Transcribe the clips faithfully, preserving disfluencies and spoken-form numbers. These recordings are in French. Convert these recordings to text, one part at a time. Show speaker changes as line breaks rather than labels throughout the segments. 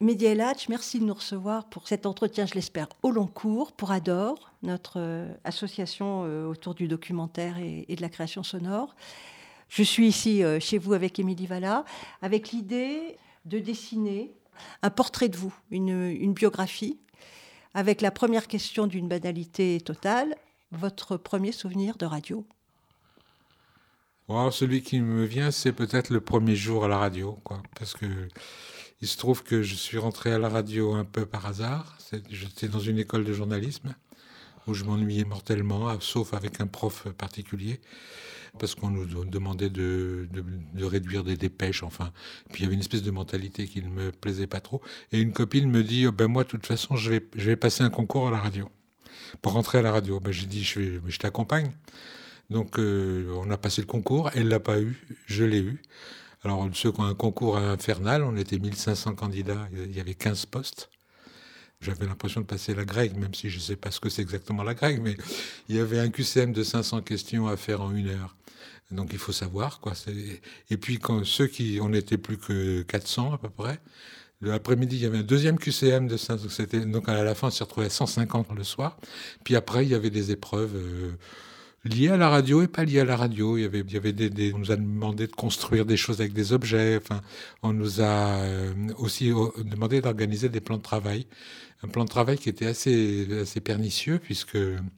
Mehdi El Hadj, merci de nous recevoir pour cet entretien, je l'espère, au long cours, pour Adore, notre euh, association euh, autour du documentaire et, et de la création sonore. Je suis ici euh, chez vous avec Émilie Valla, avec l'idée de dessiner un portrait de vous, une, une biographie, avec la première question d'une banalité totale, votre premier souvenir de radio.
Wow, celui qui me vient, c'est peut-être le premier jour à la radio, quoi, parce que il se trouve que je suis rentré à la radio un peu par hasard. C'est, j'étais dans une école de journalisme où je m'ennuyais mortellement, sauf avec un prof particulier, parce qu'on nous demandait de, de, de réduire des dépêches, enfin. Puis il y avait une espèce de mentalité qui ne me plaisait pas trop. Et une copine me dit, oh, ben moi, de toute façon, je vais, je vais passer un concours à la radio, pour rentrer à la radio. Ben, j'ai dit, je, vais, je t'accompagne. Donc euh, on a passé le concours, elle ne l'a pas eu, je l'ai eu. Alors ceux qui ont un concours infernal, on était mille cinq cents candidats, il y avait quinze postes. J'avais l'impression de passer la grecque, même si je ne sais pas ce que c'est exactement la grecque, mais il y avait un Q C M de cinq cents questions à faire en une heure. Donc il faut savoir, quoi. C'est... Et puis quand ceux qui, on n'était plus que quatre cents à peu près, l'après-midi, il y avait un deuxième Q C M de cinq cents, c'était... donc à la fin on s'y retrouvait à cent cinquante le soir. Puis après il y avait des épreuves... Euh... lié à la radio et pas lié à la radio. Il y avait, il y avait des, des, on nous a demandé de construire des choses avec des objets. Enfin, on nous a euh, aussi demandé d'organiser des plans de travail. Un plan de travail qui était assez, assez pernicieux puisque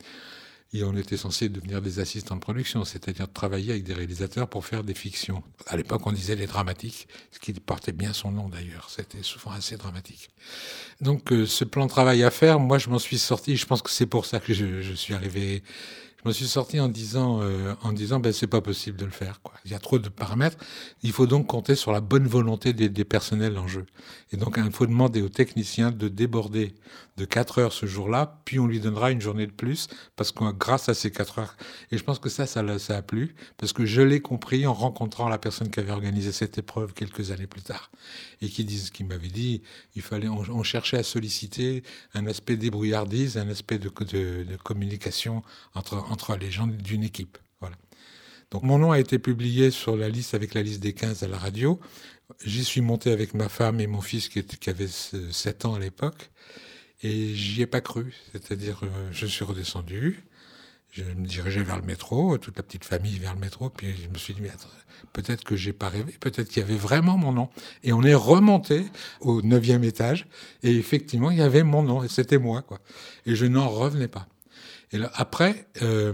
et on était censé devenir des assistants de production, c'est-à-dire de travailler avec des réalisateurs pour faire des fictions. À l'époque, on disait les dramatiques, ce qui portait bien son nom d'ailleurs. C'était souvent assez dramatique. Donc, euh, ce plan de travail à faire, moi, je m'en suis sorti. Je pense que c'est pour ça que je, je suis arrivé... Je me suis sorti en disant, euh, en disant, ben c'est pas possible de le faire, quoi. Il y a trop de paramètres. Il faut donc compter sur la bonne volonté des, des personnels en jeu. Et donc, il faut demander aux techniciens de déborder de quatre heures ce jour-là, puis on lui donnera une journée de plus, parce que grâce à ces quatre heures. Et je pense que ça, ça, ça a plu, parce que je l'ai compris en rencontrant la personne qui avait organisé cette épreuve quelques années plus tard, et qui, disent, qui m'avait dit, il fallait, on, on cherchait à solliciter un aspect débrouillardise, un aspect de, de, de communication entre, entre les gens d'une équipe. Voilà. Donc mon nom a été publié sur la liste avec la liste des quinze à la radio. J'y suis monté avec ma femme et mon fils qui, était, qui avait sept ans à l'époque. Et j'y ai pas cru. C'est-à-dire, euh, je suis redescendu, je me dirigeais vers le métro, toute la petite famille vers le métro, puis je me suis dit, mais attends, peut-être que j'ai pas rêvé, peut-être qu'il y avait vraiment mon nom. Et on est remonté au neuvième étage, et effectivement, il y avait mon nom, et c'était moi, quoi. Et je n'en revenais pas. Et là, après, euh,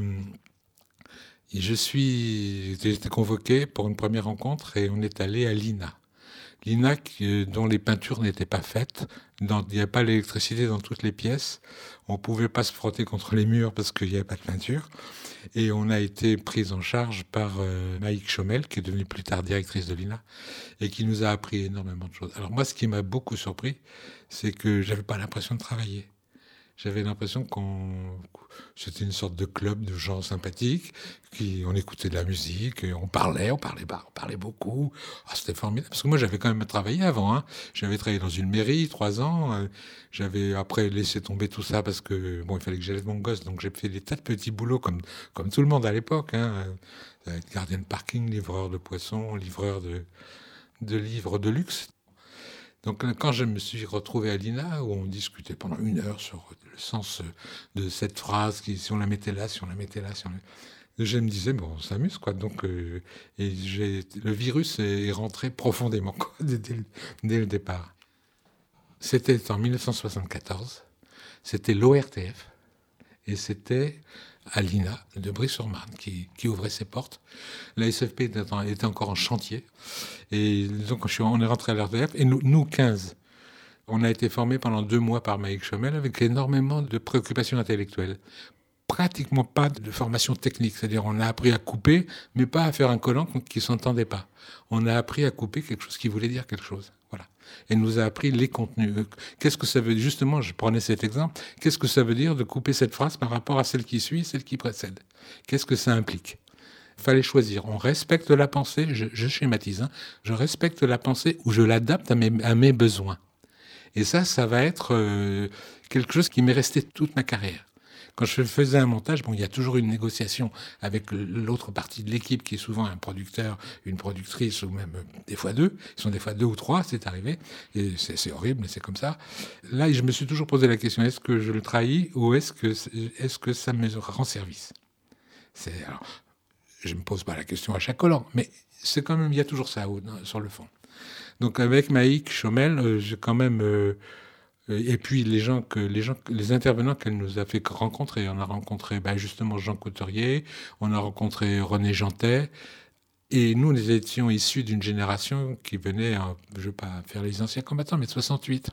je suis, j'ai été convoqué pour une première rencontre, et on est allé à l'I N A. L'I N A qui, dont les peintures n'étaient pas faites, dans, il n'y avait pas l'électricité dans toutes les pièces, on ne pouvait pas se frotter contre les murs parce qu'il n'y avait pas de peinture, et on a été pris en charge par euh, Maïk Chomel, qui est devenue plus tard directrice de l'I N A, et qui nous a appris énormément de choses. Alors moi, ce qui m'a beaucoup surpris, c'est que j'avais pas l'impression de travailler. J'avais l'impression qu'on c'était une sorte de club de gens sympathiques, qui on écoutait de la musique, on parlait, on parlait, bah, on parlait beaucoup. Ah, c'était formidable parce que moi j'avais quand même travaillé avant. Hein. J'avais travaillé dans une mairie trois ans. Euh, j'avais après laissé tomber tout ça parce que bon, il fallait que j'aide mon gosse, donc j'ai fait des tas de petits boulots comme comme tout le monde à l'époque. Hein. Euh, gardien de parking, livreur de poissons, livreur de de livres de luxe. Donc quand je me suis retrouvé à l'I N A, où on discutait pendant une heure sur le sens de cette phrase, qui, si on la mettait là, si on la mettait là, si on la... je me disais, bon, on s'amuse, quoi. Donc, euh, et j'ai... le virus est rentré profondément, quoi, dès, dès, dès le départ. C'était en dix-neuf cent soixante-quatorze, c'était l'O R T F, et c'était à l'I N A de Brie-sur-Marne qui, qui ouvrait ses portes. La S F P était, était encore en chantier. Et donc, je suis, on est rentré à l'R T F. Et nous, nous, quinze, on a été formés pendant deux mois par Maïk Chomel avec énormément de préoccupations intellectuelles. Pratiquement pas de formation technique. C'est-à-dire, on a appris à couper, mais pas à faire un collant qui ne s'entendait pas. On a appris à couper quelque chose qui voulait dire quelque chose. Voilà. Elle nous a appris les contenus. Qu'est-ce que ça veut dire ? Justement, je prenais cet exemple. Qu'est-ce que ça veut dire de couper cette phrase par rapport à celle qui suit, celle qui précède ? Qu'est-ce que ça implique ? Il fallait choisir. On respecte la pensée, je, je schématise, hein, je respecte la pensée ou je l'adapte à mes, à mes besoins. Et ça, ça va être euh, quelque chose qui m'est resté toute ma carrière. quand je faisais un montage, bon, il y a toujours une négociation avec l'autre partie de l'équipe, qui est souvent un producteur, une productrice, ou même des fois deux. Ils sont des fois deux ou trois, c'est arrivé. Et c'est, c'est horrible, mais c'est comme ça. Là, je me suis toujours posé la question, est-ce que je le trahis ou est-ce que, est-ce que ça me rend service? C'est, alors, je ne me pose pas la question à chaque collant, mais c'est quand même, il y a toujours ça sur le fond. Donc avec Maïk Chomel, euh, j'ai quand même... Euh, et puis les gens, que, les, gens les intervenants qu'elle nous a fait rencontrer, on a rencontré ben, justement Jean Couturier, on a rencontré René Jantet, et nous, nous étions issus d'une génération qui venait, je ne veux pas faire les anciens combattants, mais de soixante-huit.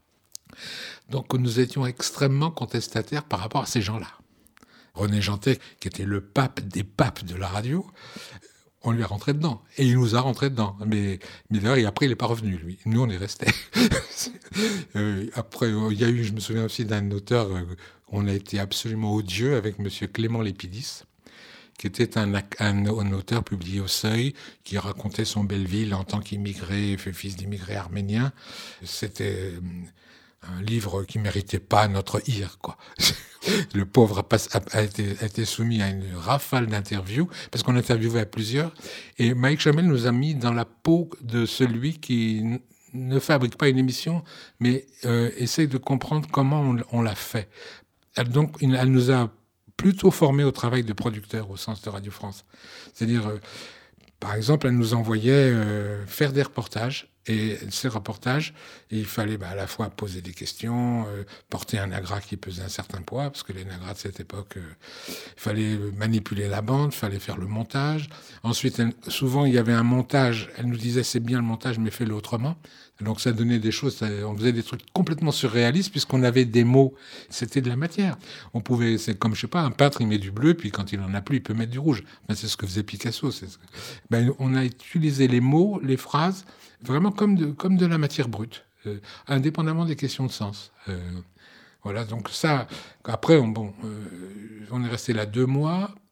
Donc nous étions extrêmement contestataires par rapport à ces gens-là. René Jantet, qui était le pape des papes de la radio, on lui a rentré dedans. Et il nous a rentré dedans. Mais, mais d'ailleurs, après, il n'est pas revenu, lui. Nous, on est restés. euh, après, il y a eu, je me souviens aussi d'un auteur, euh, on a été absolument odieux avec M. Clément Lépidis, qui était un, un, un auteur publié au Seuil, qui racontait son Belleville en tant qu'immigré, fils d'immigré arménien. C'était un livre qui ne méritait pas notre ire, quoi. Le pauvre a, pas, a, a, été, a été soumis à une rafale d'interviews, parce qu'on interviewait à plusieurs. Et Maïk Chomel nous a mis dans la peau de celui qui n- ne fabrique pas une émission, mais euh, essaye de comprendre comment on, on l'a fait. Elle, donc, elle nous a plutôt formés au travail de producteur au sens de Radio France. C'est-à-dire, euh, par exemple, elle nous envoyait euh, faire des reportages. Et ces reportages, il fallait bah, à la fois poser des questions, euh, porter un nagra qui pesait un certain poids, parce que les nagras de cette époque, euh, il fallait manipuler la bande, il fallait faire le montage. Ensuite, elle, souvent, il y avait un montage. Elle nous disait, c'est bien le montage, mais fais-le autrement. Donc ça donnait des choses, ça, on faisait des trucs complètement surréalistes, puisqu'on avait des mots, c'était de la matière. On pouvait, c'est comme, je sais pas, un peintre, il met du bleu, puis quand il en a plus, il peut mettre du rouge. Ben, c'est ce que faisait Picasso. C'est ce que... ben, on a utilisé les mots, les phrases, vraiment comme de, comme de la matière brute, euh, indépendamment des questions de sens. Euh, voilà, donc ça, après, on, bon, euh, on est resté là deux mois,